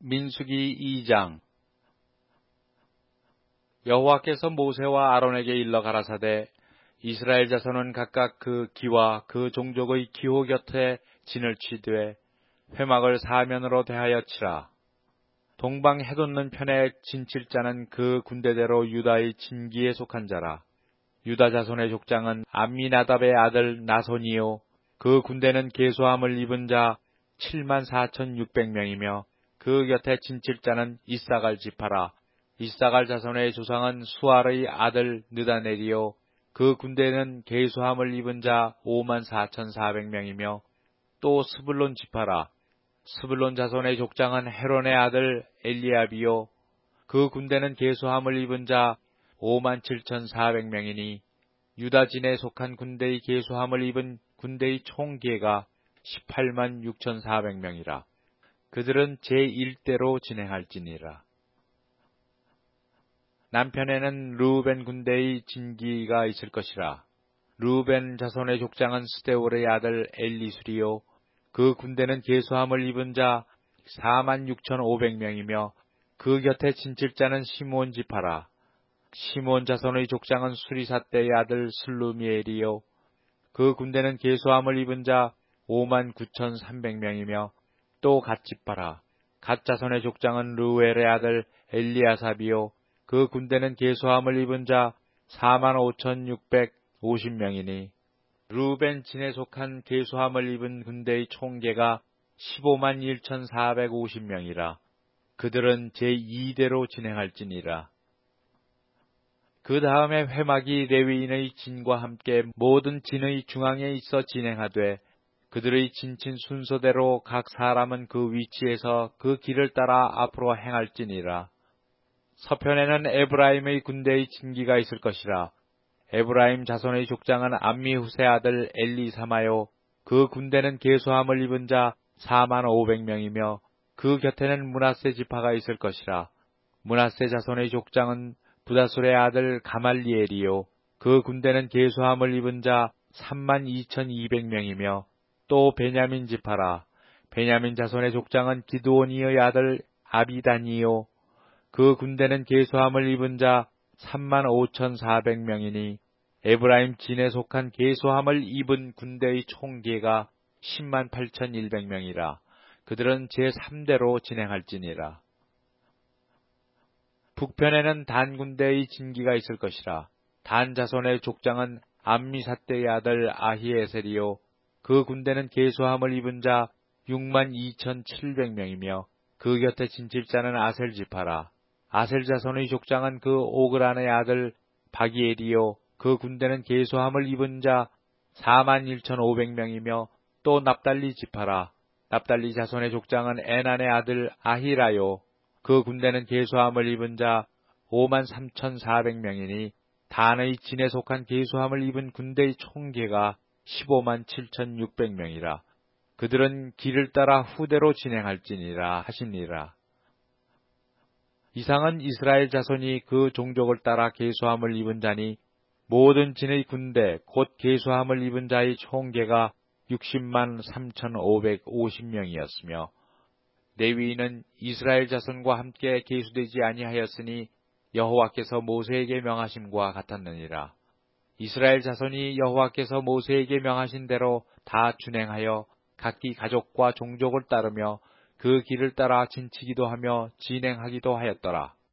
민수기 2장. 여호와께서 모세와 아론에게 일러 가라사대 이스라엘 자손은 각각 그 기와 그 종족의 기호 곁에 진을 치되 회막을 사면으로 대하여 치라. 동방 해돋는 편에 진칠 자는 그 군대대로 유다의 진기에 속한 자라. 유다 자손의 족장은 암미나답의 아들 나손이요 그 군대는 계수함을 입은 자 74,600명이며 그 곁에 진칠 자는 이사갈 지파라. 이사갈 자손의 조상은 수알의 아들 느다넬이요 그 군대는 계수함을 입은 자 54,400명이며 또 스불론 지파라. 스불론 자손의 족장은 헤론의 아들 엘리압이요 그 군대는 계수함을 입은 자 57,400명이니 유다 진에 속한 군대의 계수함을 입은 군대의 총계가 186,400명이라. 그들은 제1대로 진행할지니라. 남편에는 르우벤 군대의 진기가 있을 것이라. 르우벤 자손의 족장은 스데울의 아들 엘리술이요 그 군대는 계수함을 입은 자 46,500명이며 그 곁에 진칠 자는 시므온 지파라. 시므온 자손의 족장은 수리사대의 아들 슬루미엘이요 그 군대는 계수함을 입은 자 59,300명이며 또 갓 지파라. 갓 자손의 족장은 르우엘의 아들 엘리아삽이요 그 군대는 계수함을 입은 자 45,650명이니 르우벤 진에 속한 계수함을 입은 군대의 총계가 151,450명이라. 그들은 제2대로 진행할지니라. 그 다음에 회막이 레위인의 진과 함께 모든 진의 중앙에 있어 진행하되 그들의 진친 순서대로 각 사람은 그 위치에서 그 길을 따라 앞으로 행할지니라. 서편에는 에브라임의 군대의 진기가 있을 것이라. 에브라임 자손의 족장은 암미후세 아들 엘리사마요 그 군대는 계수함을 입은 자 45,500명이며 그 곁에는 므낫세 지파가 있을 것이라. 므낫세 자손의 족장은 부다술의 아들 가말리엘이요 그 군대는 계수함을 입은 자 32,200명이며 또 베냐민 지파라. 베냐민 자손의 족장은 기드오니의 아들 아비단이요 그 군대는 계수함을 입은 자 35,400명이니 에브라임 진에 속한 계수함을 입은 군대의 총계가 108,100명이라. 그들은 제3대로 진행할지니라. 북편에는 단 군대의 진기가 있을 것이라. 단 자손의 족장은 암미사대의 아들 아히에셀이요 그 군대는 계수함을 입은 자 62,700명이며 그 곁에 진칠 자는 아셀 지파라. 아셀 자손의 족장은 그 오그란의 아들 바기엘이요 그 군대는 계수함을 입은 자 41,500명이며 또 납달리 지파라. 납달리 자손의 족장은 에난의 아들 아히라요 그 군대는 계수함을 입은 자 53,400명이니 단의 진에 속한 계수함을 입은 군대의 총계가 157,600명이라. 그들은 길을 따라 후대로 진행할지니라 하시니라. 이상은 이스라엘 자손이 그 종족을 따라 계수함을 입은 자니 모든 진의 군대 곧 계수함을 입은 자의 총계가 603,550명이었으며 레위인은 이스라엘 자손과 함께 계수되지 아니하였으니 여호와께서 모세에게 명하심과 같았느니라. 이스라엘 자손이 여호와께서 모세에게 명하신 대로 다 준행하여 각기 가족과 종족을 따르며 그 길을 따라 진치기도 하며 진행하기도 하였더라.